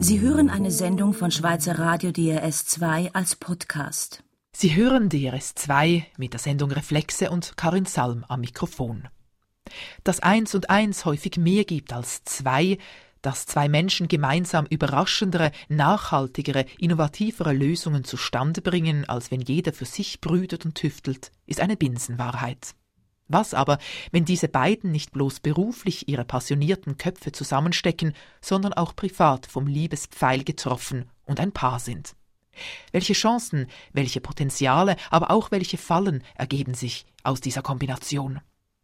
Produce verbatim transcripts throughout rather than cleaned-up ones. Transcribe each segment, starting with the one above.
Sie hören eine Sendung von Schweizer Radio D R S zwei als Podcast. Sie hören D R S zwei mit der Sendung Reflexe und Karin Salm am Mikrofon. Dass eins und eins häufig mehr gibt als zwei, dass zwei Menschen gemeinsam überraschendere, nachhaltigere, innovativere Lösungen zustande bringen, als wenn jeder für sich brütet und tüftelt, ist eine Binsenwahrheit. Was aber, wenn diese beiden nicht bloß beruflich ihre passionierten Köpfe zusammenstecken, sondern auch privat vom Liebespfeil getroffen und ein Paar sind? Welche Chancen, welche Potenziale, aber auch welche Fallen ergeben sich aus dieser Kombination?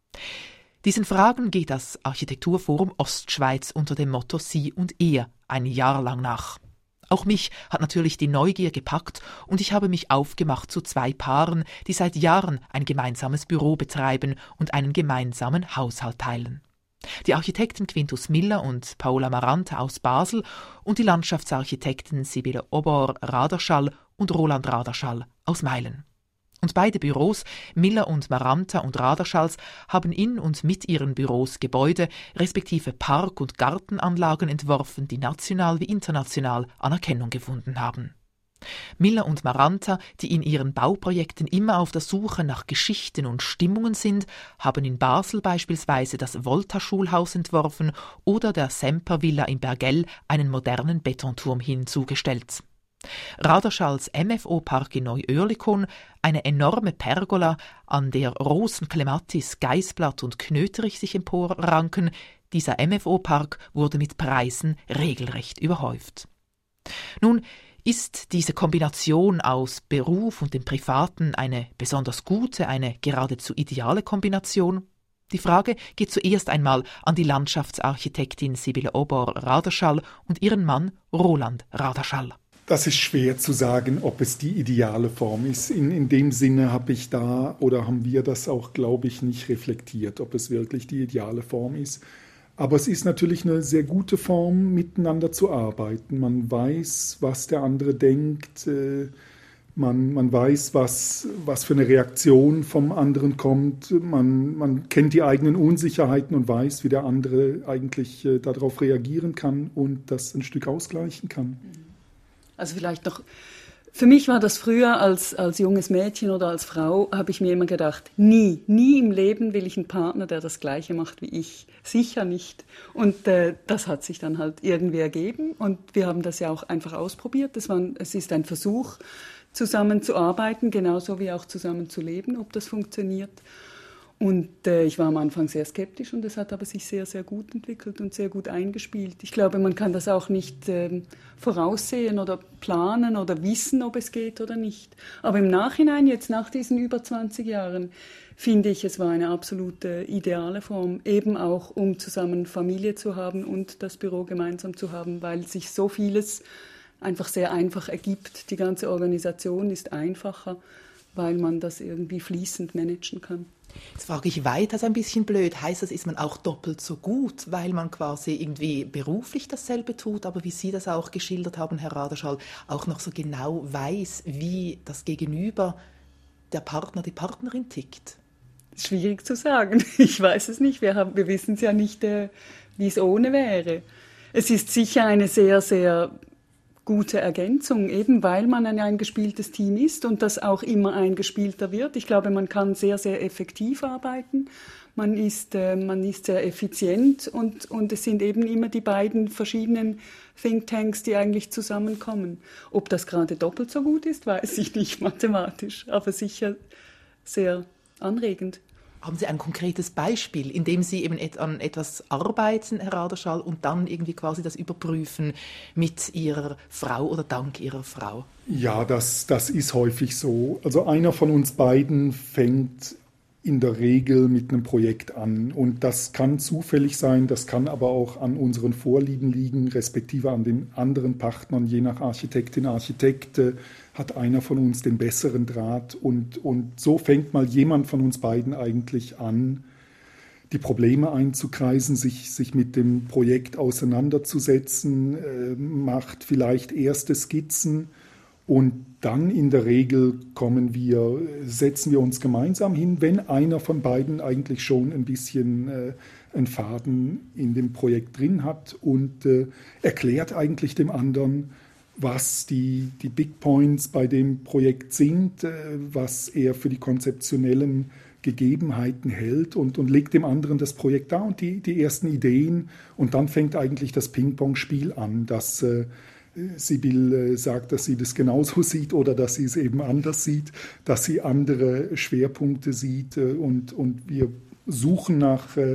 Diesen Fragen geht das Architekturforum Ostschweiz unter dem Motto Sie und Er ein Jahr lang nach. Auch mich hat natürlich die Neugier gepackt und ich habe mich aufgemacht zu zwei Paaren, die seit Jahren ein gemeinsames Büro betreiben und einen gemeinsamen Haushalt teilen. Die Architekten Quintus Miller und Paola Maranta aus Basel und die Landschaftsarchitekten Sibylle Obor-Raderschall und Roland Raderschall aus Meilen. Und beide Büros, Miller und Maranta und Raderschalls, haben in und mit ihren Büros Gebäude respektive Park- und Gartenanlagen entworfen, die national wie international Anerkennung gefunden haben. Miller und Maranta, die in ihren Bauprojekten immer auf der Suche nach Geschichten und Stimmungen sind, haben in Basel beispielsweise das Volta-Schulhaus entworfen oder der Semper-Villa in Bergell einen modernen Betonturm hinzugestellt. Raderschalls M F O-Park in Neu-Oerlikon, eine enorme Pergola, an der Rosen, Clematis, Geißblatt und Knöterich sich emporranken, dieser M F O-Park wurde mit Preisen regelrecht überhäuft. Nun, ist diese Kombination aus Beruf und dem Privaten eine besonders gute, eine geradezu ideale Kombination? Die Frage geht zuerst einmal an die Landschaftsarchitektin Sibylle Obor-Raderschall und ihren Mann Roland Raderschall. Das ist schwer zu sagen, ob es die ideale Form ist. In, in dem Sinne habe ich da oder haben wir das auch, glaube ich, nicht reflektiert, ob es wirklich die ideale Form ist. Aber es ist natürlich eine sehr gute Form, miteinander zu arbeiten. Man weiß, was der andere denkt. Äh, man, man weiß, was, was für eine Reaktion vom anderen kommt. Man, man kennt die eigenen Unsicherheiten und weiß, wie der andere eigentlich äh, darauf reagieren kann und das ein Stück ausgleichen kann. Also vielleicht noch, für mich war das früher als, als junges Mädchen oder als Frau, habe ich mir immer gedacht, nie, nie im Leben will ich einen Partner, der das Gleiche macht wie ich. Sicher nicht. Und äh, das hat sich dann halt irgendwie ergeben und wir haben das ja auch einfach ausprobiert. Das war, es ist ein Versuch, zusammenzuarbeiten, genauso wie auch zusammen zu leben, ob das funktioniert. Und äh, ich war am Anfang sehr skeptisch und es hat aber sich sehr, sehr gut entwickelt und sehr gut eingespielt. Ich glaube, man kann das auch nicht äh, voraussehen oder planen oder wissen, ob es geht oder nicht. Aber im Nachhinein, jetzt nach diesen über zwanzig Jahren, finde ich, es war eine absolute ideale Form, eben auch um zusammen Familie zu haben und das Büro gemeinsam zu haben, weil sich so vieles einfach sehr einfach ergibt. Die ganze Organisation ist einfacher, weil man das irgendwie fließend managen kann. Jetzt frage ich weiter, so ein bisschen blöd. Heißt das, ist man auch doppelt so gut, weil man quasi irgendwie beruflich dasselbe tut, aber wie Sie das auch geschildert haben, Herr Raderschall, auch noch so genau weiß, wie das Gegenüber, der Partner, die Partnerin tickt? Schwierig zu sagen. Ich weiß es nicht. Wir, haben, wir wissen es ja nicht, äh, wie es ohne wäre. Es ist sicher eine sehr, sehr gute Ergänzung, eben weil man ein eingespieltes Team ist und das auch immer eingespielter wird. Ich glaube, man kann sehr, sehr effektiv arbeiten. Man ist, äh, man ist sehr effizient und, und es sind eben immer die beiden verschiedenen Thinktanks, die eigentlich zusammenkommen. Ob das gerade doppelt so gut ist, weiß ich nicht mathematisch, aber sicher sehr anregend. Haben Sie ein konkretes Beispiel, in dem Sie eben an etwas arbeiten, Herr Raderschall, und dann irgendwie quasi das überprüfen mit Ihrer Frau oder dank Ihrer Frau? Ja, das, das ist häufig so. Also einer von uns beiden fängt in der Regel mit einem Projekt an. Und das kann zufällig sein, das kann aber auch an unseren Vorlieben liegen, respektive an den anderen Partnern, je nach Architektin, Architekt, hat einer von uns den besseren Draht. Und, und so fängt mal jemand von uns beiden eigentlich an, die Probleme einzukreisen, sich, sich mit dem Projekt auseinanderzusetzen, äh, macht vielleicht erste Skizzen. Und dann in der Regel kommen wir, setzen wir uns gemeinsam hin, wenn einer von beiden eigentlich schon ein bisschen äh, einen Faden in dem Projekt drin hat und äh, erklärt eigentlich dem anderen, was die, die Big Points bei dem Projekt sind, äh, was er für die konzeptionellen Gegebenheiten hält und, und legt dem anderen das Projekt dar und die, die ersten Ideen. Und dann fängt eigentlich das Ping-Pong-Spiel an, dass äh, Sibyl äh, sagt, dass sie das genauso sieht oder dass sie es eben anders sieht, dass sie andere Schwerpunkte sieht äh, und, und wir suchen nach äh,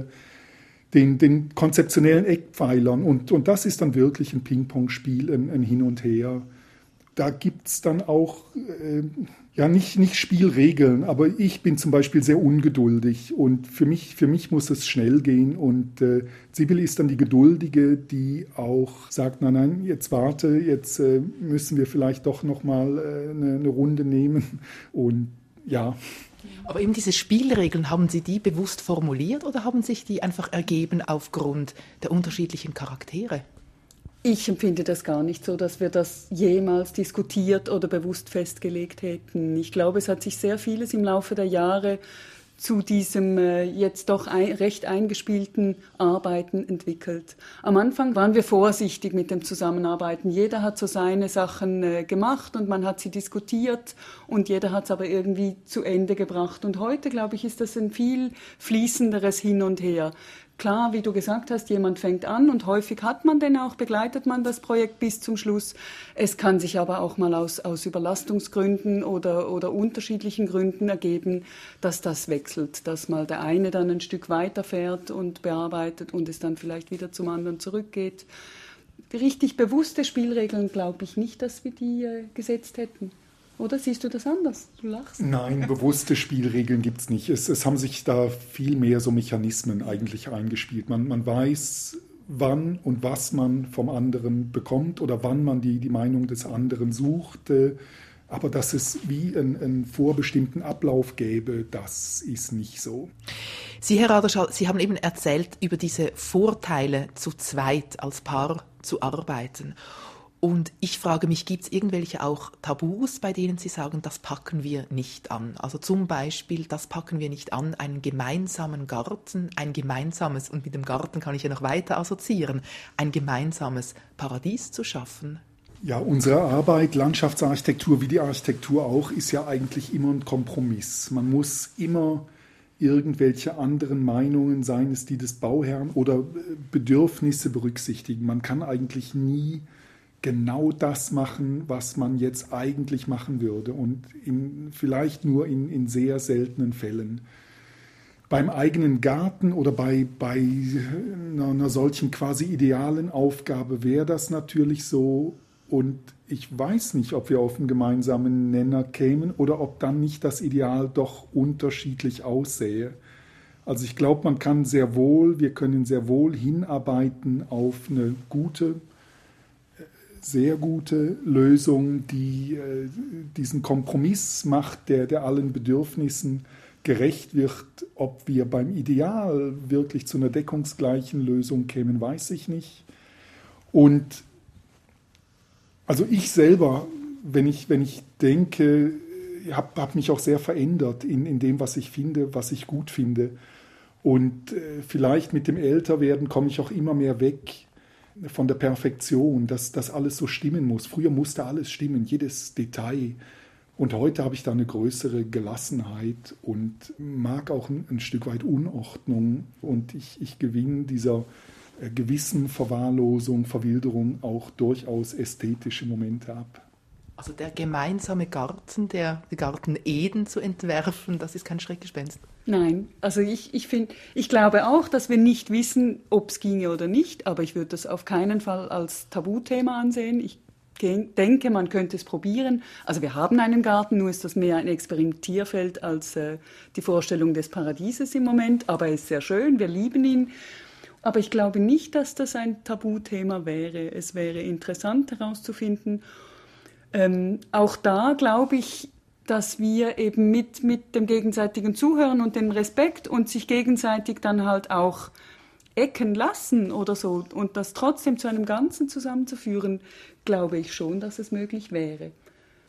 den, den konzeptionellen Eckpfeilern. Und, und das ist dann wirklich ein Ping-Pong-Spiel, ein, ein Hin und Her. Da gibt es dann auch, äh, ja nicht, nicht Spielregeln, aber ich bin zum Beispiel sehr ungeduldig und für mich, für mich muss es schnell gehen und äh, Sibyl ist dann die Geduldige, die auch sagt, nein, nein, jetzt warte, jetzt äh, müssen wir vielleicht doch nochmal äh, eine, eine Runde nehmen und ja. Aber eben diese Spielregeln, haben Sie die bewusst formuliert oder haben sich die einfach ergeben aufgrund der unterschiedlichen Charaktere? Ich empfinde das gar nicht so, dass wir das jemals diskutiert oder bewusst festgelegt hätten. Ich glaube, es hat sich sehr vieles im Laufe der Jahre zu diesem äh, jetzt doch ein, recht eingespielten Arbeiten entwickelt. Am Anfang waren wir vorsichtig mit dem Zusammenarbeiten. Jeder hat so seine Sachen äh, gemacht und man hat sie diskutiert und jeder hat es aber irgendwie zu Ende gebracht. Und heute, glaube ich, ist das ein viel fließenderes Hin und Her. Klar, wie du gesagt hast, jemand fängt an und häufig hat man denn auch, begleitet man das Projekt bis zum Schluss. Es kann sich aber auch mal aus, aus Überlastungsgründen oder, oder unterschiedlichen Gründen ergeben, dass das wechselt, dass mal der eine dann ein Stück weiterfährt und bearbeitet und es dann vielleicht wieder zum anderen zurückgeht. Richtig bewusste Spielregeln glaube ich nicht, dass wir die äh, gesetzt hätten. Oder siehst du das anders? Du lachst. Nein, bewusste Spielregeln gibt es nicht. Es, es haben sich da viel mehr so Mechanismen eigentlich eingespielt. Man, man weiß, wann und was man vom anderen bekommt oder wann man die, die Meinung des anderen sucht. Aber dass es wie einen, einen vorbestimmten Ablauf gäbe, das ist nicht so. Sie, Herr Raderschall, Sie haben eben erzählt über diese Vorteile, zu zweit als Paar zu arbeiten. Und ich frage mich, gibt es irgendwelche auch Tabus, bei denen Sie sagen, das packen wir nicht an? Also zum Beispiel, das packen wir nicht an, einen gemeinsamen Garten, ein gemeinsames, und mit dem Garten kann ich ja noch weiter assoziieren, ein gemeinsames Paradies zu schaffen? Ja, unsere Arbeit, Landschaftsarchitektur wie die Architektur auch, ist ja eigentlich immer ein Kompromiss. Man muss immer irgendwelche anderen Meinungen, seien es die des Bauherrn oder Bedürfnisse berücksichtigen. Man kann eigentlich nie genau das machen, was man jetzt eigentlich machen würde und in, vielleicht nur in, in sehr seltenen Fällen. Beim eigenen Garten oder bei, bei einer, einer solchen quasi idealen Aufgabe wäre das natürlich so und ich weiß nicht, ob wir auf einen gemeinsamen Nenner kämen oder ob dann nicht das Ideal doch unterschiedlich aussähe. Also ich glaube, man kann sehr wohl, wir können sehr wohl hinarbeiten auf eine gute, sehr gute Lösung, die äh, diesen Kompromiss macht, der, der allen Bedürfnissen gerecht wird. Ob wir beim Ideal wirklich zu einer deckungsgleichen Lösung kämen, weiß ich nicht. Und also ich selber, wenn ich, wenn ich denke, habe hab mich auch sehr verändert in, in dem, was ich finde, was ich gut finde. Und äh, vielleicht mit dem Älterwerden komme ich auch immer mehr weg von der Perfektion, dass das alles so stimmen muss. Früher musste alles stimmen, jedes Detail. Und heute habe ich da eine größere Gelassenheit und mag auch ein, ein Stück weit Unordnung. Und ich, ich gewinne dieser äh, gewissen Verwahrlosung, Verwilderung auch durchaus ästhetische Momente ab. Also der gemeinsame Garten, der, der Garten Eden zu entwerfen, das ist kein Schreckgespenst. Nein, also ich, ich, find, ich glaube auch, dass wir nicht wissen, ob es ginge oder nicht, aber ich würde das auf keinen Fall als Tabuthema ansehen. Ich denke, man könnte es probieren. Also wir haben einen Garten, nur ist das mehr ein Experimentierfeld als äh, die Vorstellung des Paradieses im Moment, aber er ist sehr schön, wir lieben ihn. Aber ich glaube nicht, dass das ein Tabuthema wäre. Es wäre interessant herauszufinden. Ähm, auch da glaube ich, dass wir eben mit, mit dem gegenseitigen Zuhören und dem Respekt und sich gegenseitig dann halt auch ecken lassen oder so und das trotzdem zu einem Ganzen zusammenzuführen, glaube ich schon, dass es möglich wäre. Ist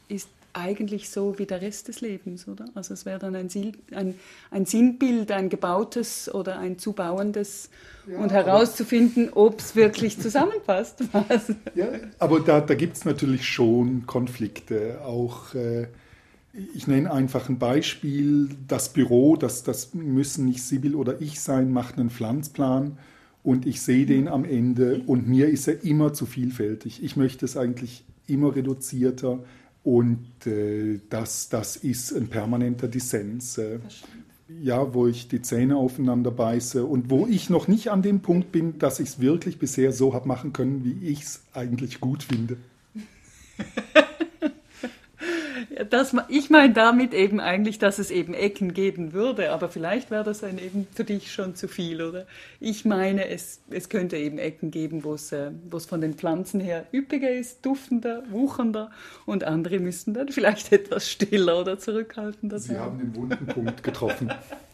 eigentlich so wie der Rest des Lebens, oder? Also es wäre dann ein, ein, ein Sinnbild, ein gebautes oder ein zu bauendes ja, und herauszufinden, ob es wirklich zusammenpasst. Ja, aber da, da gibt es natürlich schon Konflikte. Auch, äh, ich nenne einfach ein Beispiel, das Büro, das, das müssen nicht Sibyl oder ich sein, macht einen Pflanzplan und ich sehe den am Ende und mir ist er immer zu vielfältig. Ich möchte es eigentlich immer reduzierter. Und äh, das, das ist ein permanenter Dissens, äh, ja, wo ich die Zähne aufeinander beiße und wo ich noch nicht an dem Punkt bin, dass ich es wirklich bisher so habe machen können, wie ich es eigentlich gut finde. Ja, das, ich meine damit eben eigentlich, dass es eben Ecken geben würde, aber vielleicht wäre das dann eben für dich schon zu viel, oder? Ich meine, es, es könnte eben Ecken geben, wo es, äh, wo es von den Pflanzen her üppiger ist, duftender, wuchernder und andere müssten dann vielleicht etwas stiller oder zurückhaltender sein. Sie haben den wunden Punkt getroffen.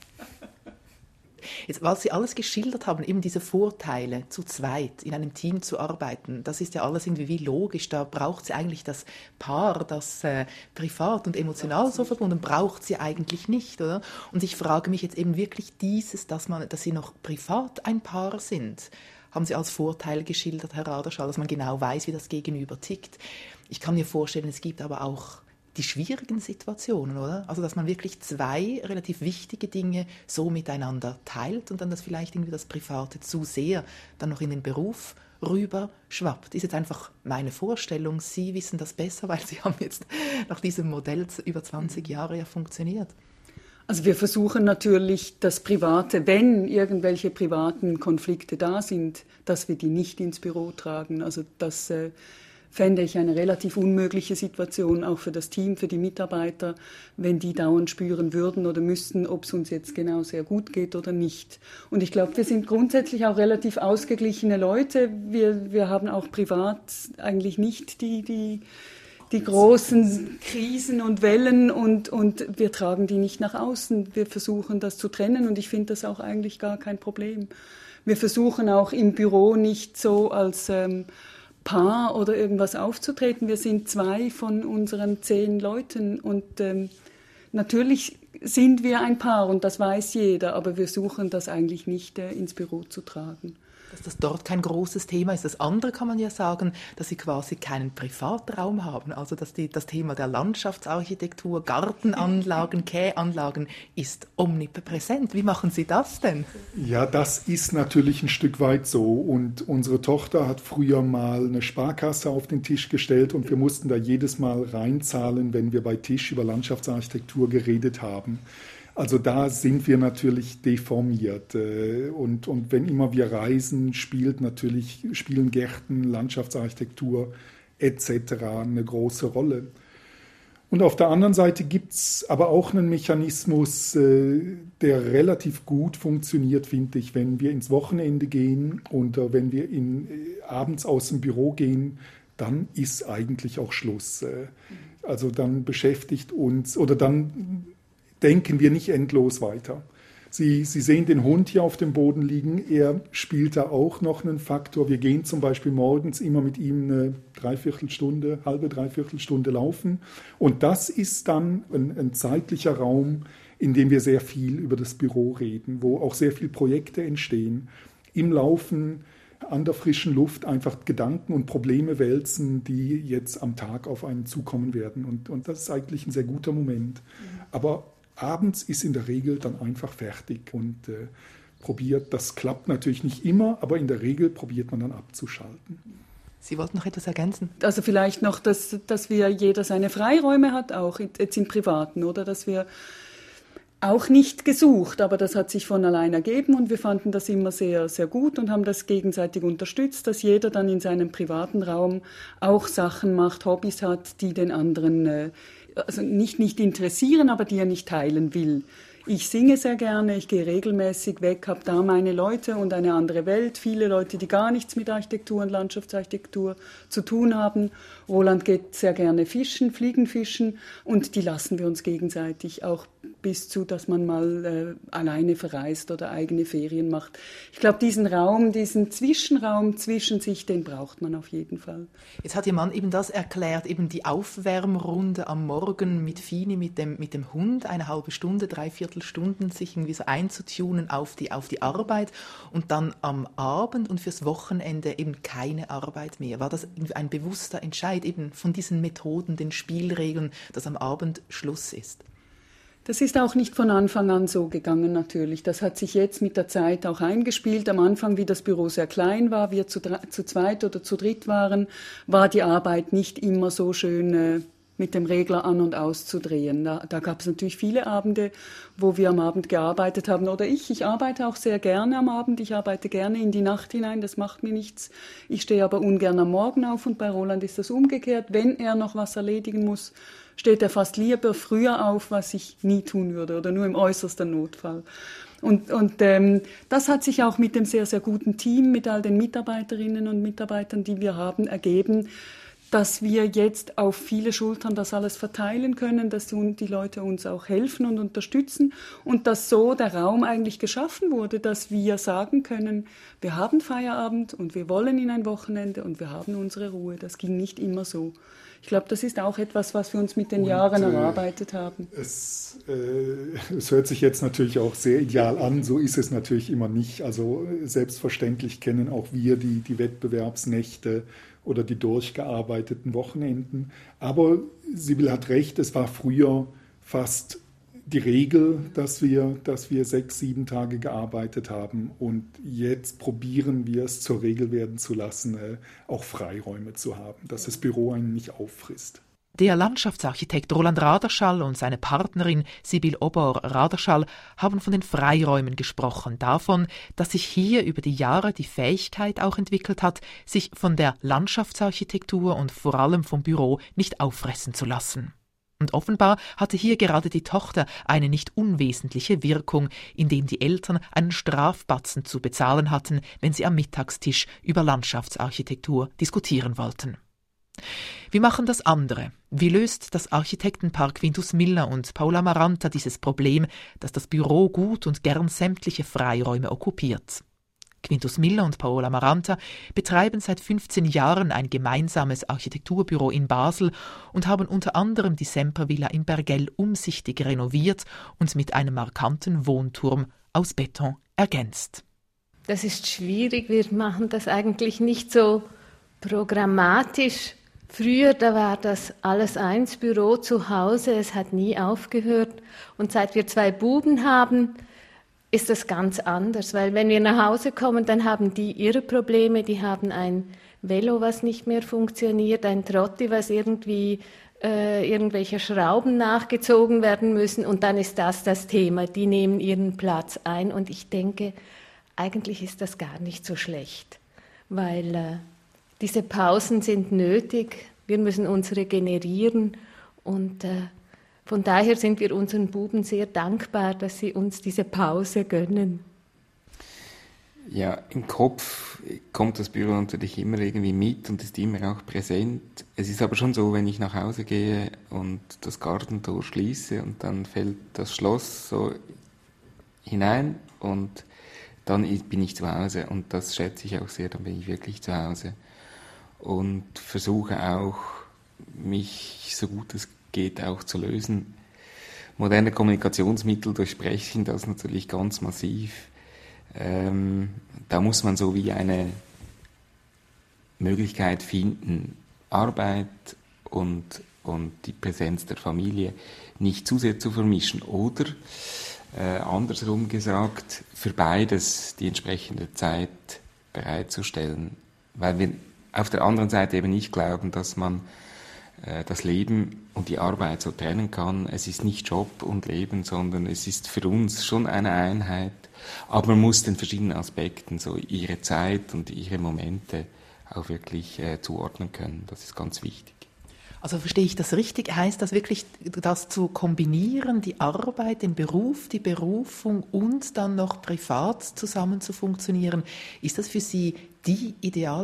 Jetzt, was Sie alles geschildert haben, eben diese Vorteile, zu zweit in einem Team zu arbeiten, das ist ja alles irgendwie wie logisch. Da braucht es eigentlich das Paar, das äh, privat und emotional so verbunden, braucht sie eigentlich nicht, oder? Und ich frage mich jetzt eben wirklich dieses, dass, man, dass Sie noch privat ein Paar sind, haben Sie als Vorteil geschildert, Herr Raderschall, dass man genau weiß, wie das Gegenüber tickt. Ich kann mir vorstellen, es gibt aber auch die schwierigen Situationen, oder? Also, dass man wirklich zwei relativ wichtige Dinge so miteinander teilt und dann das vielleicht irgendwie das Private zu sehr dann noch in den Beruf rüber schwappt. Ist jetzt einfach meine Vorstellung. Sie wissen das besser, weil Sie haben jetzt nach diesem Modell über zwanzig Jahre ja funktioniert. Also wir versuchen natürlich das Private, wenn irgendwelche privaten Konflikte da sind, dass wir die nicht ins Büro tragen. Also das äh, fände ich eine relativ unmögliche Situation, auch für das Team, für die Mitarbeiter, wenn die dauernd spüren würden oder müssten, ob es uns jetzt genau sehr gut geht oder nicht. Und ich glaube, wir sind grundsätzlich auch relativ ausgeglichene Leute. Wir, wir haben auch privat eigentlich nicht die, die, die großen Krisen und Wellen und, und wir tragen die nicht nach außen. Wir versuchen das zu trennen und ich finde das auch eigentlich gar kein Problem. Wir versuchen auch im Büro nicht so als ähm, Paar oder irgendwas aufzutreten. Wir sind zwei von unseren zehn Leuten und ähm, natürlich sind wir ein Paar und das weiß jeder, aber wir suchen das eigentlich nicht äh, ins Büro zu tragen. Dass das dort kein großes Thema ist. Das andere kann man ja sagen, dass sie quasi keinen Privatraum haben. Also dass die, das Thema der Landschaftsarchitektur, Gartenanlagen, Kähanlagen ist omnipräsent. Wie machen Sie das denn? Ja, das ist natürlich ein Stück weit so. Und unsere Tochter hat früher mal eine Sparkasse auf den Tisch gestellt und wir mussten da jedes Mal reinzahlen, wenn wir bei Tisch über Landschaftsarchitektur geredet haben. Also da sind wir natürlich deformiert und, und wenn immer wir reisen, spielt natürlich, spielen Gärten, Landschaftsarchitektur et cetera eine große Rolle. Und auf der anderen Seite gibt es aber auch einen Mechanismus, der relativ gut funktioniert, finde ich, wenn wir ins Wochenende gehen und wenn wir in, abends aus dem Büro gehen, dann ist eigentlich auch Schluss. Also dann beschäftigt uns oder dann denken wir nicht endlos weiter. Sie, Sie sehen den Hund hier auf dem Boden liegen, er spielt da auch noch einen Faktor. Wir gehen zum Beispiel morgens immer mit ihm eine Dreiviertelstunde, halbe Dreiviertelstunde laufen. Und das ist dann ein, ein zeitlicher Raum, in dem wir sehr viel über das Büro reden, wo auch sehr viele Projekte entstehen. Im Laufen, an der frischen Luft einfach Gedanken und Probleme wälzen, die jetzt am Tag auf einen zukommen werden. Und, und das ist eigentlich ein sehr guter Moment. Aber abends ist in der Regel dann einfach fertig und äh, probiert, das klappt natürlich nicht immer, aber in der Regel probiert man dann abzuschalten. Sie wollten noch etwas ergänzen? Also vielleicht noch, dass, dass wir jeder seine Freiräume hat, auch jetzt im Privaten, oder? Dass wir auch nicht gesucht, aber das hat sich von allein ergeben und wir fanden das immer sehr, sehr gut und haben das gegenseitig unterstützt, dass jeder dann in seinem privaten Raum auch Sachen macht, Hobbys hat, die den anderen äh, also nicht, nicht interessieren, aber die er nicht teilen will. Ich singe sehr gerne, ich gehe regelmäßig weg, habe da meine Leute und eine andere Welt, viele Leute, die gar nichts mit Architektur und Landschaftsarchitektur zu tun haben. Roland geht sehr gerne fischen, Fliegenfischen und die lassen wir uns gegenseitig auch bis zu, dass man mal äh, alleine verreist oder eigene Ferien macht. Ich glaube, diesen Raum, diesen Zwischenraum zwischen sich, den braucht man auf jeden Fall. Jetzt hat Ihr Mann eben das erklärt, eben die Aufwärmrunde am Morgen mit Fini, mit dem, mit dem Hund, eine halbe Stunde, dreiviertel Stunden, sich irgendwie so einzutunen auf die, auf die Arbeit und dann am Abend und fürs Wochenende eben keine Arbeit mehr. War das irgendwie ein bewusster Entscheid eben von diesen Methoden, den Spielregeln, dass am Abend Schluss ist? Das ist auch nicht von Anfang an so gegangen natürlich. Das hat sich jetzt mit der Zeit auch eingespielt. Am Anfang, wie das Büro sehr klein war, wir zu, zu zweit oder zu dritt waren, war die Arbeit nicht immer so schön äh, mit dem Regler an- und auszudrehen. Da, da gab es natürlich viele Abende, wo wir am Abend gearbeitet haben. Oder ich, ich arbeite auch sehr gerne am Abend. Ich arbeite gerne in die Nacht hinein, das macht mir nichts. Ich stehe aber ungern am Morgen auf und bei Roland ist das umgekehrt. Wenn er noch was erledigen muss, steht er fast lieber früher auf, was ich nie tun würde oder nur im äußersten Notfall. Und, und ähm, das hat sich auch mit dem sehr, sehr guten Team, mit all den Mitarbeiterinnen und Mitarbeitern, die wir haben, ergeben, dass wir jetzt auf viele Schultern das alles verteilen können, dass die Leute uns auch helfen und unterstützen und dass so der Raum eigentlich geschaffen wurde, dass wir sagen können, wir haben Feierabend und wir wollen in ein Wochenende und wir haben unsere Ruhe. Das ging nicht immer so. Ich glaube, das ist auch etwas, was wir uns mit den und, Jahren erarbeitet haben. Es, äh, es hört sich jetzt natürlich auch sehr ideal an, so ist es natürlich immer nicht. Also selbstverständlich kennen auch wir die, die Wettbewerbsnächte oder die durchgearbeiteten Wochenenden. Aber Sibylle hat recht, es war früher fast die Regel, dass wir, dass wir sechs, sieben Tage gearbeitet haben. Und jetzt probieren wir es zur Regel werden zu lassen, äh, auch Freiräume zu haben, dass das Büro einen nicht auffrisst. Der Landschaftsarchitekt Roland Raderschall und seine Partnerin Sibylle Obor-Raderschall haben von den Freiräumen gesprochen, davon, dass sich hier über die Jahre die Fähigkeit auch entwickelt hat, sich von der Landschaftsarchitektur und vor allem vom Büro nicht auffressen zu lassen. Und offenbar hatte hier gerade die Tochter eine nicht unwesentliche Wirkung, indem die Eltern einen Strafbatzen zu bezahlen hatten, wenn sie am Mittagstisch über Landschaftsarchitektur diskutieren wollten. Wie machen das andere? Wie löst das Architektenpaar Quintus Miller und Paula Maranta dieses Problem, dass das Büro gut und gern sämtliche Freiräume okkupiert? Quintus Miller und Paola Maranta betreiben seit fünfzehn Jahren ein gemeinsames Architekturbüro in Basel und haben unter anderem die Sempervilla in Bergell umsichtig renoviert und mit einem markanten Wohnturm aus Beton ergänzt. Das ist schwierig, wir machen das eigentlich nicht so programmatisch. Früher, da war das Alles-Eins-Büro zu Hause, es hat nie aufgehört. Und seit wir zwei Buben haben, ist das ganz anders, weil wenn wir nach Hause kommen, dann haben die ihre Probleme, die haben ein Velo, was nicht mehr funktioniert, ein Trotti, was irgendwie äh, irgendwelche Schrauben nachgezogen werden müssen und dann ist das das Thema, die nehmen ihren Platz ein und ich denke, eigentlich ist das gar nicht so schlecht, weil äh, diese Pausen sind nötig, wir müssen uns regenerieren und äh, von daher sind wir unseren Buben sehr dankbar, dass sie uns diese Pause gönnen. Ja, im Kopf kommt das Büro natürlich immer irgendwie mit und ist immer auch präsent. Es ist aber schon so, wenn ich nach Hause gehe und das Gartentor schließe und dann fällt das Schloss so hinein und dann bin ich zu Hause und das schätze ich auch sehr, dann bin ich wirklich zu Hause und versuche auch, mich so gut es geht auch zu lösen. Moderne Kommunikationsmittel durchbrechen das natürlich ganz massiv. Ähm, da muss man so wie eine Möglichkeit finden, Arbeit und, und die Präsenz der Familie nicht zu sehr zu vermischen. Oder, äh, andersrum gesagt, für beides die entsprechende Zeit bereitzustellen. Weil wir auf der anderen Seite eben nicht glauben, dass man das Leben und die Arbeit so trennen kann. Es ist nicht Job und Leben, sondern es ist für uns schon eine Einheit. Aber man muss den verschiedenen Aspekten so ihre Zeit und ihre Momente auch wirklich äh, zuordnen können. Das ist ganz wichtig. Also verstehe ich das richtig? Heißt das wirklich, das zu kombinieren, die Arbeit, den Beruf, die Berufung und dann noch privat zusammen zu funktionieren? Ist das für Sie die ideale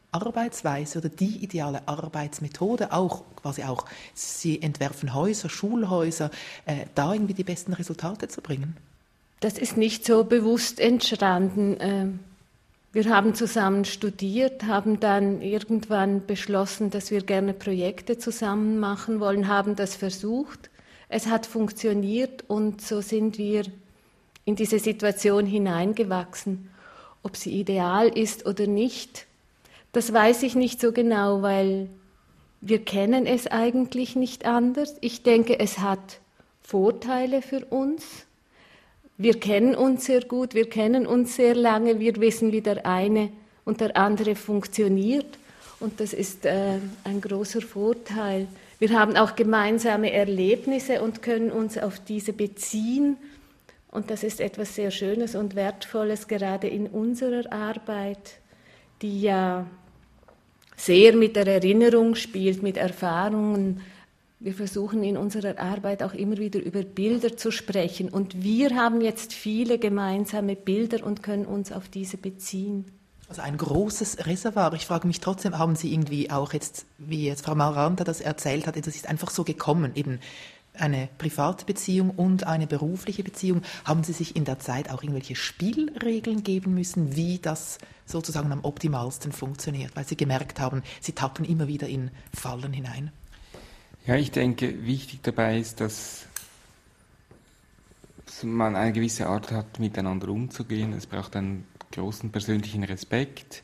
Arbeitsweise oder die ideale Arbeitsmethode, auch quasi auch, Sie entwerfen Häuser, Schulhäuser, äh, da irgendwie die besten Resultate zu bringen? Das ist nicht so bewusst entstanden. Wir haben zusammen studiert, haben dann irgendwann beschlossen, dass wir gerne Projekte zusammen machen wollen, haben das versucht. Es hat funktioniert und so sind wir in diese Situation hineingewachsen. Ob sie ideal ist oder nicht, das weiß ich nicht so genau, weil wir kennen es eigentlich nicht anders. Ich denke, es hat Vorteile für uns. Wir kennen uns sehr gut, wir kennen uns sehr lange, wir wissen, wie der eine und der andere funktioniert und das ist äh, ein großer Vorteil. Wir haben auch gemeinsame Erlebnisse und können uns auf diese beziehen und das ist etwas sehr Schönes und Wertvolles, gerade in unserer Arbeit, die ja sehr mit der Erinnerung spielt, mit Erfahrungen. Wir versuchen in unserer Arbeit auch immer wieder über Bilder zu sprechen. Und wir haben jetzt viele gemeinsame Bilder und können uns auf diese beziehen. Also ein großes Reservoir. Ich frage mich trotzdem, haben Sie irgendwie auch jetzt, wie jetzt Frau Maranta das erzählt hat, das ist einfach so gekommen, eben eine private Beziehung und eine berufliche Beziehung. Haben Sie sich in der Zeit auch irgendwelche Spielregeln geben müssen, wie das sozusagen am optimalsten funktioniert, weil Sie gemerkt haben, Sie tappen immer wieder in Fallen hinein? Ja, ich denke, wichtig dabei ist, dass man eine gewisse Art hat, miteinander umzugehen. Es braucht einen großen persönlichen Respekt,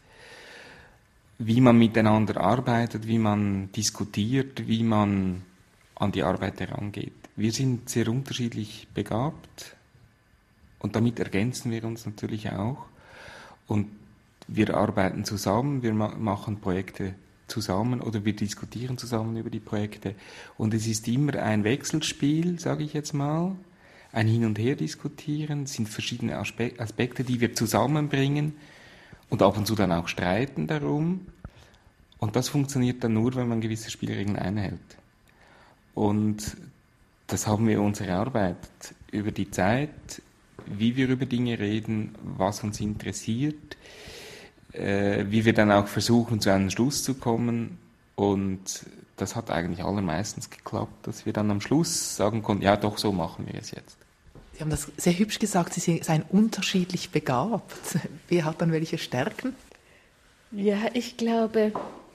wie man miteinander arbeitet, wie man diskutiert, wie man an die Arbeit herangeht. Wir sind sehr unterschiedlich begabt und damit ergänzen wir uns natürlich auch. Und wir arbeiten zusammen, wir ma- machen Projekte zusammen oder wir diskutieren zusammen über die Projekte. Und es ist immer ein Wechselspiel, sage ich jetzt mal, ein Hin- und Her diskutieren. Es sind verschiedene Aspe- Aspekte, die wir zusammenbringen und ab und zu dann auch streiten darum. Und das funktioniert dann nur, wenn man gewisse Spielregeln einhält. Und das haben wir in unserer Arbeit über die Zeit, wie wir über Dinge reden, was uns interessiert, wie wir dann auch versuchen, zu einem Schluss zu kommen. Und das hat eigentlich allermeistens geklappt, dass wir dann am Schluss sagen konnten, ja doch, so machen wir es jetzt. Sie haben das sehr hübsch gesagt, Sie seien unterschiedlich begabt. Wer hat dann welche Stärken? Ja, ich glaube,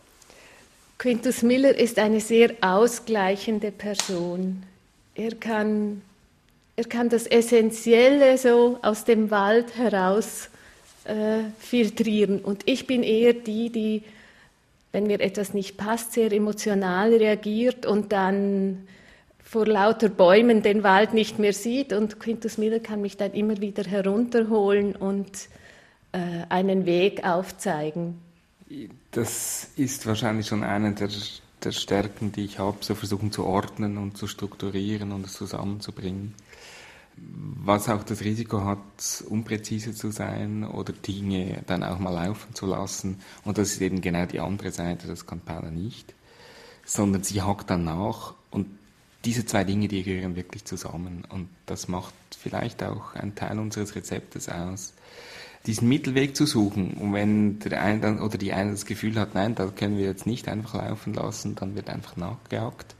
Quintus Miller ist eine sehr ausgleichende Person. Er kann, er kann das Essentielle so aus dem Wald heraus Äh, filtrieren. Und ich bin eher die, die, wenn mir etwas nicht passt, sehr emotional reagiert und dann vor lauter Bäumen den Wald nicht mehr sieht. Und Quintus Miller kann mich dann immer wieder herunterholen und äh, einen Weg aufzeigen. Das ist wahrscheinlich schon eine der, der Stärken, die ich habe, so versuchen zu ordnen und zu strukturieren und es zusammenzubringen. Was auch das Risiko hat, unpräzise zu sein oder Dinge dann auch mal laufen zu lassen. Und das ist eben genau die andere Seite, das kann Paula nicht. Sondern sie hakt dann nach und diese zwei Dinge, die gehören wirklich zusammen. Und das macht vielleicht auch einen Teil unseres Rezeptes aus, diesen Mittelweg zu suchen. Und wenn der eine dann, oder die eine das Gefühl hat, nein, das können wir jetzt nicht einfach laufen lassen, dann wird einfach nachgehakt.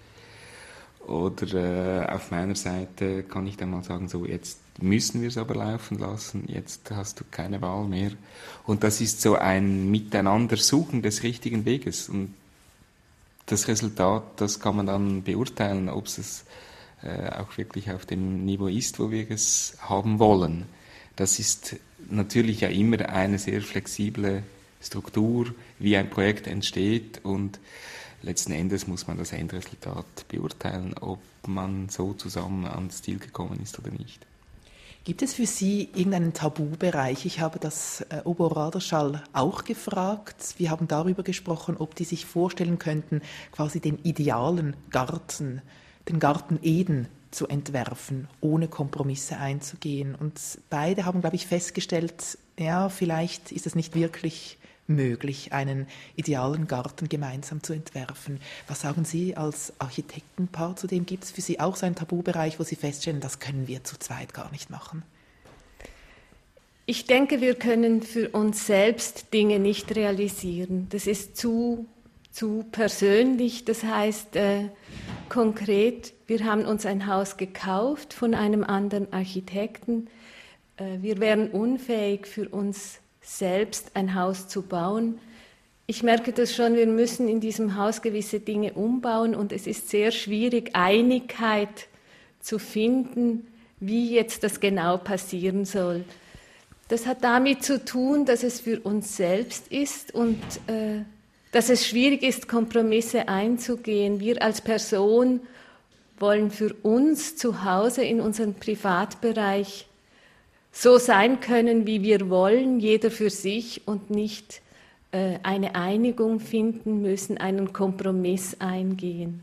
Oder äh, auf meiner Seite kann ich dann mal sagen, so jetzt müssen wir es aber laufen lassen, jetzt hast du keine Wahl mehr. Und das ist so ein Miteinander-Suchen des richtigen Weges. Und das Resultat, das kann man dann beurteilen, ob es äh, auch wirklich auf dem Niveau ist, wo wir es haben wollen. Das ist natürlich ja immer eine sehr flexible Struktur, wie ein Projekt entsteht und letzten Endes muss man das Endresultat beurteilen, ob man so zusammen ans Ziel gekommen ist oder nicht. Gibt es für Sie irgendeinen Tabubereich? Ich habe das äh, Obo Raderschall auch gefragt. Wir haben darüber gesprochen, ob die sich vorstellen könnten, quasi den idealen Garten, den Garten Eden zu entwerfen, ohne Kompromisse einzugehen. Und beide haben, glaube ich, festgestellt, ja, vielleicht ist es nicht wirklich möglich, einen idealen Garten gemeinsam zu entwerfen. Was sagen Sie als Architektenpaar zu dem? Gibt es für Sie auch so einen Tabubereich, wo Sie feststellen, das können wir zu zweit gar nicht machen? Ich denke, wir können für uns selbst Dinge nicht realisieren. Das ist zu, zu persönlich. Das heißt, äh, konkret, wir haben uns ein Haus gekauft von einem anderen Architekten. Äh, wir wären unfähig, für uns selbst ein Haus zu bauen. Ich merke das schon, wir müssen in diesem Haus gewisse Dinge umbauen und es ist sehr schwierig, Einigkeit zu finden, wie jetzt das genau passieren soll. Das hat damit zu tun, dass es für uns selbst ist und äh, dass es schwierig ist, Kompromisse einzugehen. Wir als Person wollen für uns zu Hause in unserem Privatbereich so sein können, wie wir wollen, jeder für sich und nicht äh, eine Einigung finden müssen, einen Kompromiss eingehen.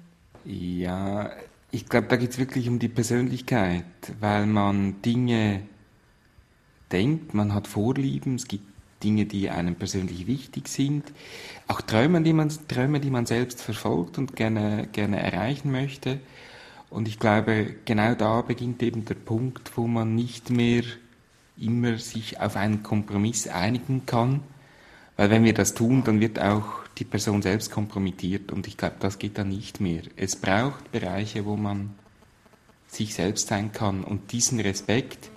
Ja, ich glaube, da geht es wirklich um die Persönlichkeit, weil man Dinge denkt, man hat Vorlieben, es gibt Dinge, die einem persönlich wichtig sind, auch Träume, die man, Träume, die man selbst verfolgt und gerne, gerne erreichen möchte. Und ich glaube, genau da beginnt eben der Punkt, wo man nicht mehr immer sich auf einen Kompromiss einigen kann, weil wenn wir das tun, dann wird auch die Person selbst kompromittiert und ich glaube, das geht dann nicht mehr. Es braucht Bereiche, wo man sich selbst sein kann und diesen Respekt,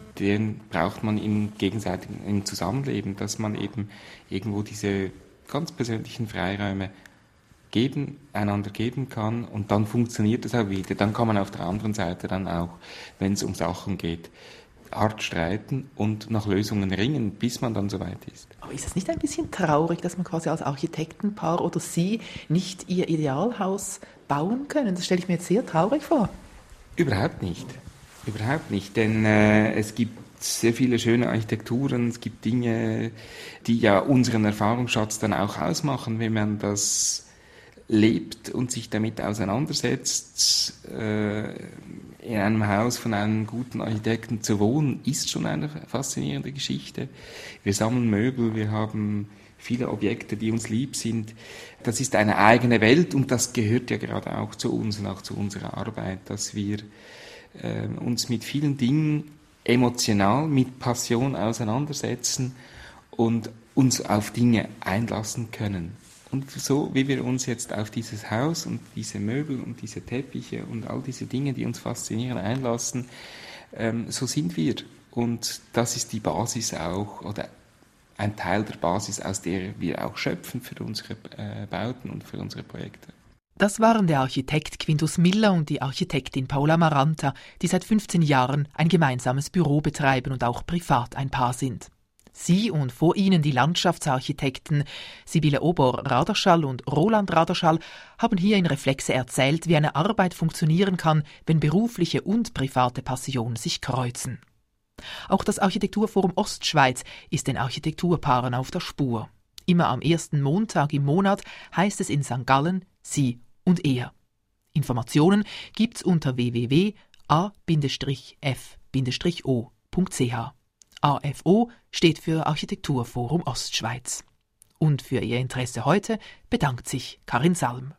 den braucht man im gegenseitigen im Zusammenleben, dass man eben irgendwo diese ganz persönlichen Freiräume geben, einander geben kann und dann funktioniert es auch wieder. Dann kann man auf der anderen Seite dann auch, wenn es um Sachen geht, hart streiten und nach Lösungen ringen, bis man dann soweit ist. Aber ist es nicht ein bisschen traurig, dass man quasi als Architektenpaar oder Sie nicht Ihr Idealhaus bauen können? Das stelle ich mir jetzt sehr traurig vor. Überhaupt nicht. Überhaupt nicht, denn äh, es gibt sehr viele schöne Architekturen, es gibt Dinge, die ja unseren Erfahrungsschatz dann auch ausmachen, wenn man das lebt und sich damit auseinandersetzt. Äh, in einem Haus von einem guten Architekten zu wohnen, ist schon eine faszinierende Geschichte. Wir sammeln Möbel, wir haben viele Objekte, die uns lieb sind. Das ist eine eigene Welt und das gehört ja gerade auch zu uns und auch zu unserer Arbeit, dass wir äh, uns mit vielen Dingen emotional, mit Passion auseinandersetzen und uns auf Dinge einlassen können. Und so wie wir uns jetzt auf dieses Haus und diese Möbel und diese Teppiche und all diese Dinge, die uns faszinieren, einlassen, ähm, so sind wir. Und das ist die Basis auch, oder ein Teil der Basis, aus der wir auch schöpfen für unsere äh, Bauten und für unsere Projekte. Das waren der Architekt Quintus Miller und die Architektin Paula Maranta, die seit fünfzehn Jahren ein gemeinsames Büro betreiben und auch privat ein Paar sind. Sie und vor ihnen die Landschaftsarchitekten Sibylle Obor-Raderschall und Roland Raderschall haben hier in Reflexe erzählt, wie eine Arbeit funktionieren kann, wenn berufliche und private Passionen sich kreuzen. Auch das Architekturforum Ostschweiz ist den Architekturpaaren auf der Spur. Immer am ersten Montag im Monat heißt es in Sankt Gallen Sie und Er. Informationen gibt's unter w w w punkt a f o punkt c h. A F O steht für Architekturforum Ostschweiz. Und für Ihr Interesse heute bedankt sich Karin Salm.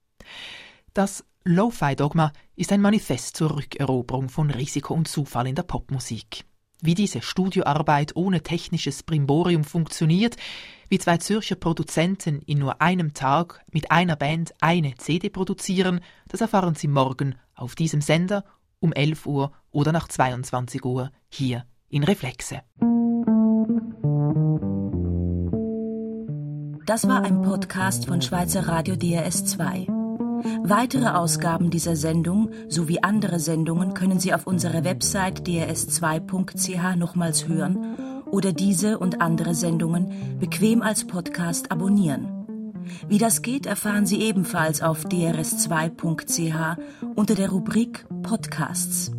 Das Lo-Fi-Dogma ist ein Manifest zur Rückeroberung von Risiko und Zufall in der Popmusik. Wie diese Studioarbeit ohne technisches Brimborium funktioniert, wie zwei Zürcher Produzenten in nur einem Tag mit einer Band eine C D produzieren, das erfahren Sie morgen auf diesem Sender um elf Uhr oder nach zweiundzwanzig Uhr hier in Reflexe. Das war ein Podcast von Schweizer Radio D R S zwei. Weitere Ausgaben dieser Sendung sowie andere Sendungen können Sie auf unserer Website d r s zwei punkt c h nochmals hören oder diese und andere Sendungen bequem als Podcast abonnieren. Wie das geht, erfahren Sie ebenfalls auf d r s zwei punkt c h unter der Rubrik Podcasts.